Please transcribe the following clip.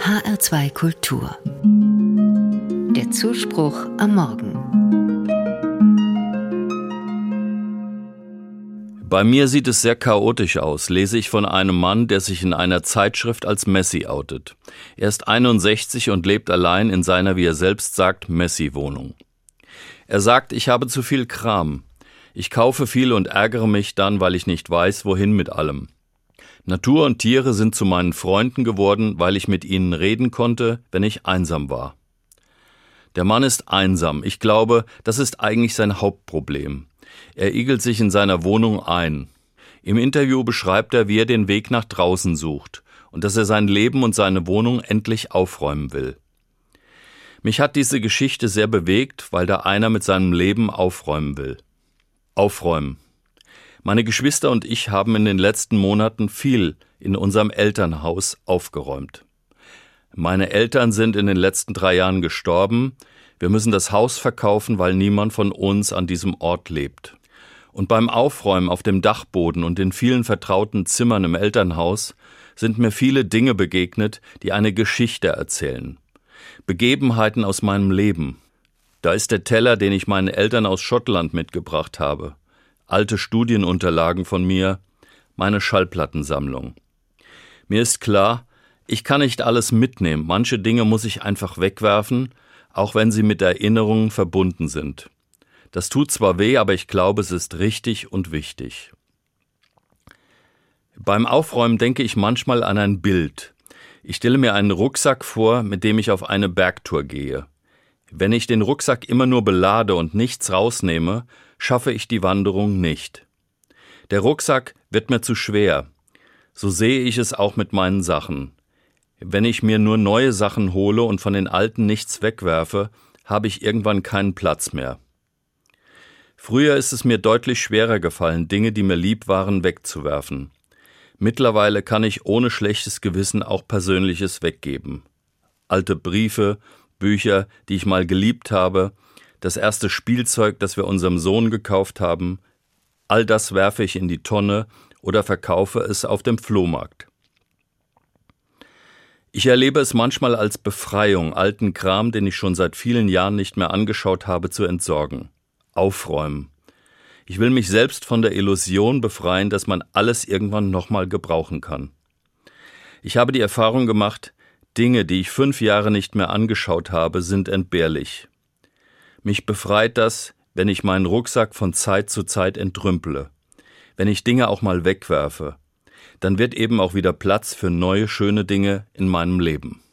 HR2 Kultur. Der Zuspruch am Morgen. Bei mir sieht es sehr chaotisch aus, lese ich von einem Mann, der sich in einer Zeitschrift als Messi outet. Er ist 61 und lebt allein in seiner, wie er selbst sagt, Messi-Wohnung. Er sagt, ich habe zu viel Kram. Ich kaufe viel und ärgere mich dann, weil ich nicht weiß, wohin mit allem. Natur und Tiere sind zu meinen Freunden geworden, weil ich mit ihnen reden konnte, wenn ich einsam war. Der Mann ist einsam. Ich glaube, das ist eigentlich sein Hauptproblem. Er igelt sich in seiner Wohnung ein. Im Interview beschreibt er, wie er den Weg nach draußen sucht und dass er sein Leben und seine Wohnung endlich aufräumen will. Mich hat diese Geschichte sehr bewegt, weil da einer mit seinem Leben aufräumen will. Aufräumen. Meine Geschwister und ich haben in den letzten Monaten viel in unserem Elternhaus aufgeräumt. Meine Eltern sind in den letzten 3 Jahren gestorben. Wir müssen das Haus verkaufen, weil niemand von uns an diesem Ort lebt. Und beim Aufräumen auf dem Dachboden und in vielen vertrauten Zimmern im Elternhaus sind mir viele Dinge begegnet, die eine Geschichte erzählen. Begebenheiten aus meinem Leben. Da ist der Teller, den ich meinen Eltern aus Schottland mitgebracht habe. Alte Studienunterlagen von mir, meine Schallplattensammlung. Mir ist klar, ich kann nicht alles mitnehmen. Manche Dinge muss ich einfach wegwerfen, auch wenn sie mit Erinnerungen verbunden sind. Das tut zwar weh, aber ich glaube, es ist richtig und wichtig. Beim Aufräumen denke ich manchmal an ein Bild. Ich stelle mir einen Rucksack vor, mit dem ich auf eine Bergtour gehe. Wenn ich den Rucksack immer nur belade und nichts rausnehme, schaffe ich die Wanderung nicht. Der Rucksack wird mir zu schwer. So sehe ich es auch mit meinen Sachen. Wenn ich mir nur neue Sachen hole und von den alten nichts wegwerfe, habe ich irgendwann keinen Platz mehr. Früher ist es mir deutlich schwerer gefallen, Dinge, die mir lieb waren, wegzuwerfen. Mittlerweile kann ich ohne schlechtes Gewissen auch Persönliches weggeben. Alte Briefe, Bücher, die ich mal geliebt habe, das erste Spielzeug, das wir unserem Sohn gekauft haben, all das werfe ich in die Tonne oder verkaufe es auf dem Flohmarkt. Ich erlebe es manchmal als Befreiung, alten Kram, den ich schon seit vielen Jahren nicht mehr angeschaut habe, zu entsorgen. Aufräumen. Ich will mich selbst von der Illusion befreien, dass man alles irgendwann nochmal gebrauchen kann. Ich habe die Erfahrung gemacht, Dinge, die ich 5 Jahre nicht mehr angeschaut habe, sind entbehrlich. Mich befreit das, wenn ich meinen Rucksack von Zeit zu Zeit entrümpele. Wenn ich Dinge auch mal wegwerfe. Dann wird eben auch wieder Platz für neue, schöne Dinge in meinem Leben.